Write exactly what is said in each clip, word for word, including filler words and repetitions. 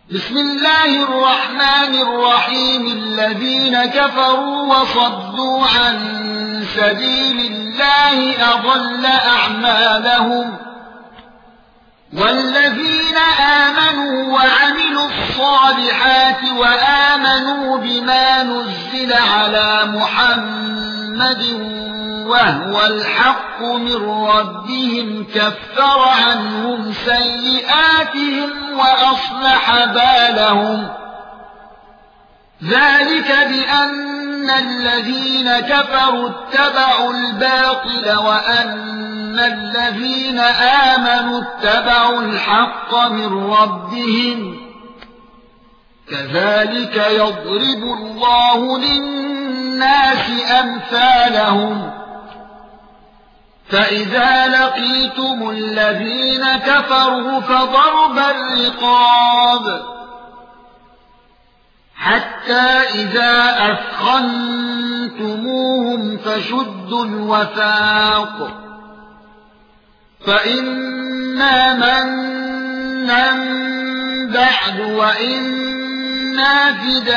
بسم الله الرحمن الرحيم. الذين كفروا وصدوا عن سبيل الله أضل أعمالهم، والذين آمنوا وعملوا الصالحات وآمنوا بما نزل على محمد وهو الحق من ربهم كفر عنهم سيئاتهم وأصلح بالهم. ذلك بأن الذين كفروا اتبعوا الباطل وأن الذين آمنوا اتبعوا الحق من ربهم، كذلك يضرب الله للناس أمثالهم. فإذا لقيتم الذين كفروا فضرب الرقاب حتى إذا أثخنتموهم فشدوا الوثاق، فإما منا بعد وإما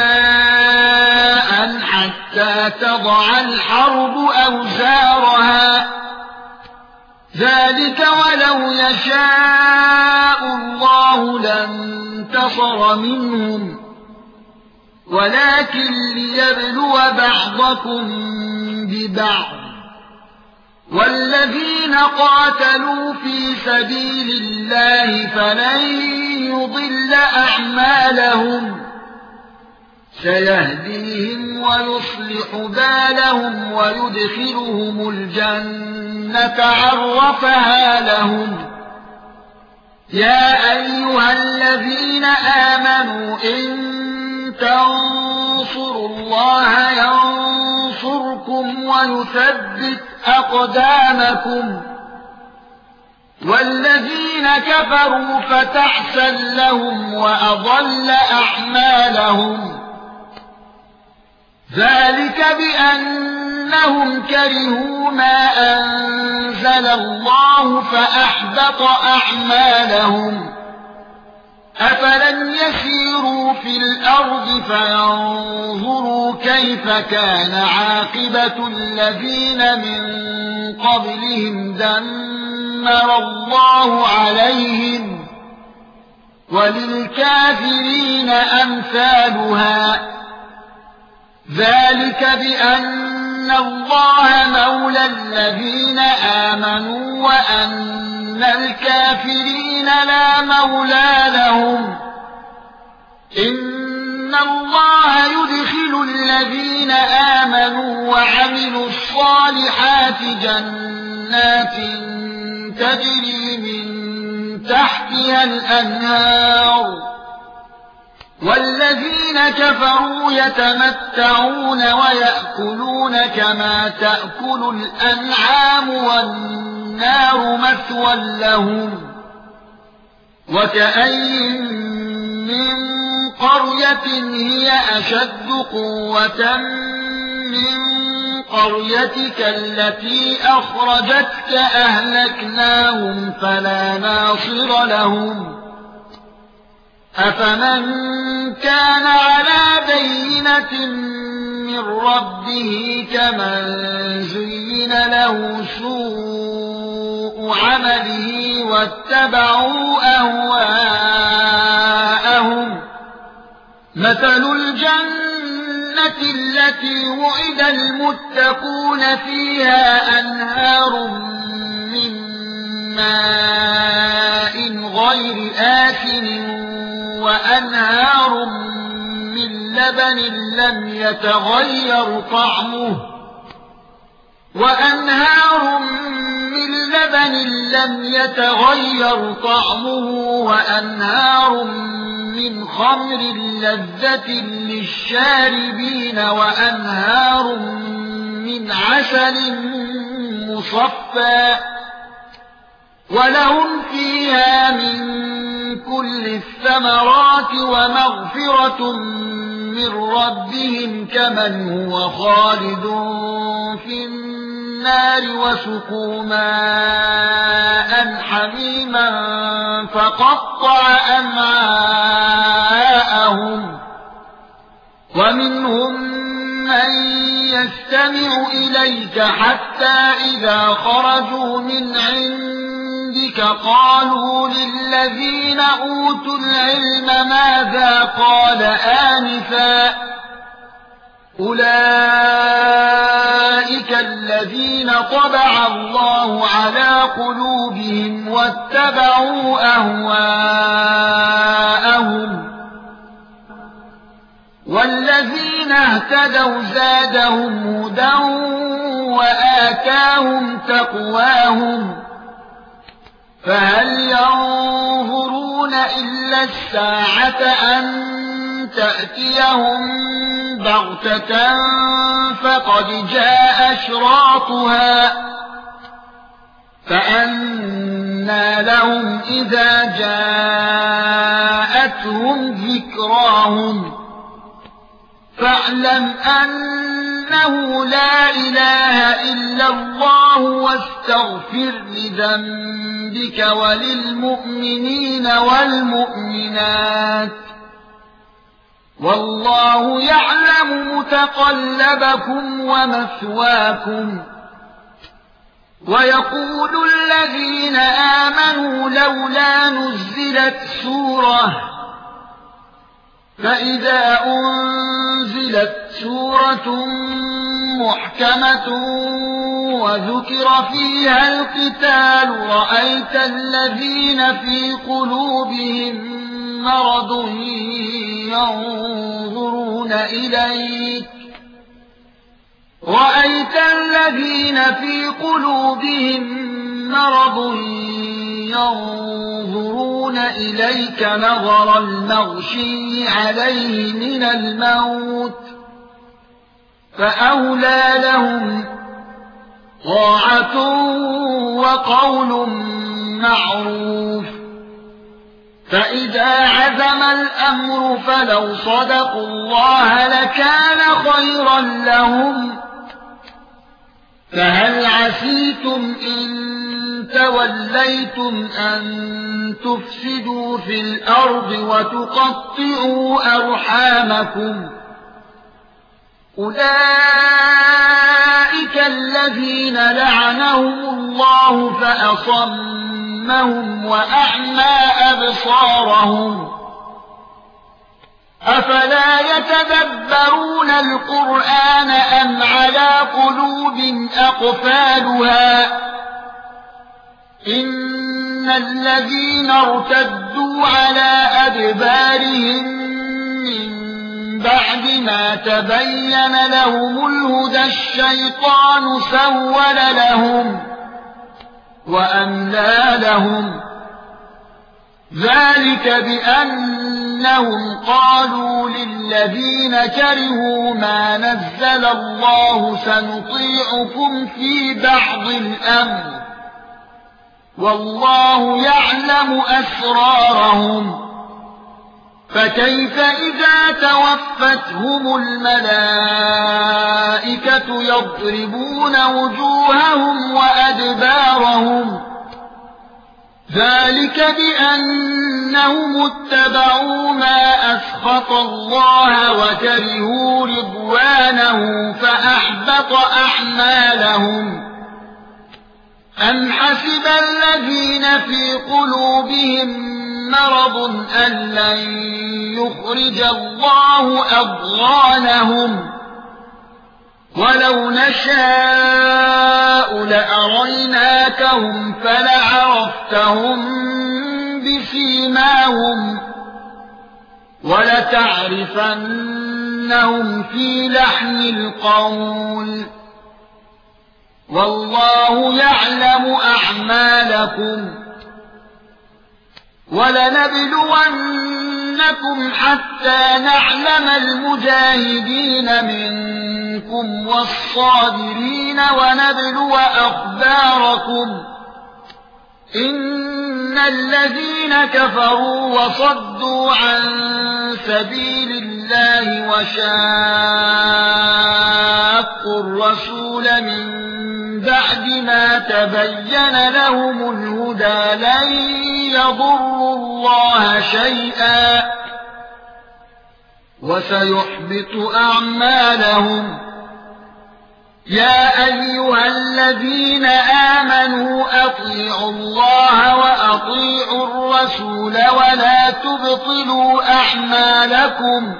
فداء حتى تضع الحرب أوزارها. ذلك ولو يشاء الله لانتصر منهم، ولكن ليبلو بعضكم ببعض. والذين قاتلوا في سبيل الله فلن يضل أعمالهم، سيهديهم ويصلح بالهم ويدخلهم الجنة عرفها لهم. يا أيها الذين آمنوا إن تنصروا الله ينصركم ويثبت أقدامكم. والذين كفروا فتحسن لهم وأضل أعمالهم. ذلك بأنهم كرهوا ما أنزل الله فأحبط أعمالهم. أفلم يسيروا في الأرض فينظروا كيف كان عاقبة الذين من قبلهم دمر الله عليهم، وللكافرين أمثالها. ذلك بأن الله مولى الذين آمنوا وأن الكافرين لا مولى لهم. إن الله يدخل الذين آمنوا وعملوا الصالحات جنات تجري من تحتها الأنهار، والذين كفروا يتمتعون ويأكلون كما تأكل الأنعام والنار مثوى لهم. وكأين من قرية هي أشد قوة من قريتك التي أخرجتك أهلكناهم فلا ناصر لهم. أفمن كان على بينة من ربه كمن زين له سوء عمله واتبعوا أهواءهم. مثل الجنة التي وعد المتقون فيها أنهار من ماء غير آسن وأنهار من لبن لم يتغير طعمه وأنهار من لبن لم يتغير طعمه وأنهار من خمر لذة للشاربين وأنهار من عسل مصفى ولهم فيها من كل الثمرات ومغفرة من ربهم كمن هو خالد في النار وسقوا ماء حميما فقطع أمعاءهم نستمع إليك حتى إذا خرجوا من عندك قالوا للذين أوتوا العلم ماذا قال آنفا أولئك الذين طبع الله على قلوبهم واتبعوا أهواءهم والذين اهتدوا زادهم هدى وآتاهم تقواهم فهل ينظرون إلا الساعة أن تأتيهم بغتة فقد جاء أشراطها فأنى لهم إذا جاءتهم ذكراهم فاعلم أنه لا إله إلا الله واستغفر لذنبك وللمؤمنين والمؤمنات والله يعلم متقلبكم ومثواكم ويقول الذين آمنوا لولا نزلت سورة فإذا أنزلت سورة محكمة وذكر فيها القتال رأيت الذين في قلوبهم مرض ينظرون إليك رأيت الذين في قلوبهم مرض ينظرون إليك نظر المغشي عليه من الموت فأولى لهم طاعة وقول معروف فإذا عزم الأمر فلو صدقوا الله لكان خيرا لهم فهل عسيتم إن توليتم أن تفسدوا في الأرض وتقطعوا أرحامكم أولئك الذين لعنهم الله فأصمهم وأعمى أبصارهم أفلا يتدبرون القرآن أم على قلوب أقفالها إن الذين ارتدوا على أدبارهم من بعد ما تبين لهم الهدى الشيطان سول لهم وأملى لهم ذلك بأنهم قالوا للذين كرهوا ما نزل الله سنطيعكم في بعض الأمر والله يعلم أسرارهم فكيف إذا توفتهم الملائكة يضربون وجوههم وأدبارهم ذلك بأنهم اتبعوا ما أسخط الله وكرهوا رضوانه فأحبط أعمالهم أم حسب الذين في قلوبهم مرض أن لن يخرج الله أضغانهم ولو نشاء لأريناكهم فلعرفتهم بسيماهم ولتعرفنهم في لحن القول والله يعلم أعمالكم ولنبلونكم حتى نعلم المجاهدين منكم والصابرين ونبلو أخباركم إن الذين كفروا وصدوا عن سبيل الله وشاقوا الرسول من بعد ما تبين لهم الهدى لن يضروا الله شيئا وسيحبط أعمالهم يا ايها الذين امنوا اطيعوا الله واطيعوا الرسول ولا تبطلوا اعمالكم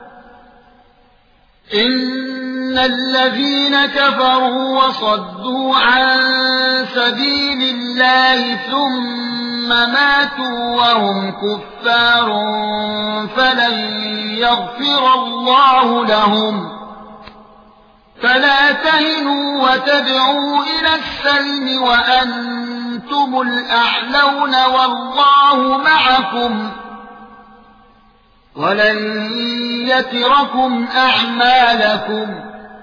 ان الذين كفروا وصدوا عن سبيل الله ثم ماتوا وهم كفار فلن يغفر الله لهم فلا تهنوا وتدعوا إلى السلم وأنتم الأعلون والله معكم ولن يتركم أعمالكم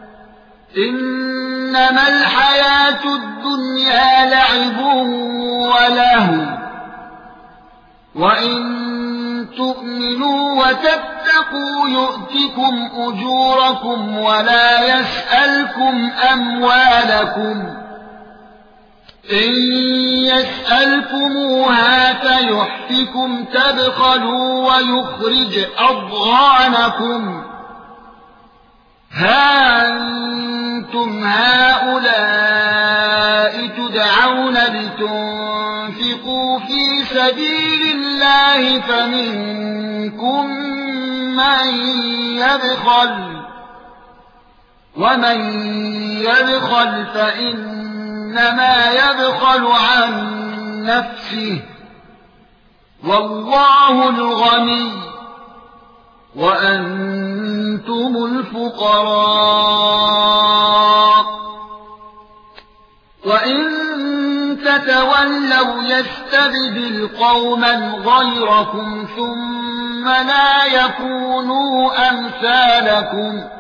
إنما الحياة الدنيا لعب ولهو وإن تؤمنوا وتتقوا يؤتكم أجوركم ولا يسألكم أموالكم إن يسألكموها فيحفكم تبخلوا ويخرج أضغانكم ها أنتم هؤلاء تدعون لتنفقوا في سبيل الله فمنكم من يبخل ومن يبخل فإنما يبخل عن نفسه والله الغني وأنتم الفقراء وإن تتولوا يستبدل قوما غيركم ثم لا يكونوا أمثالكم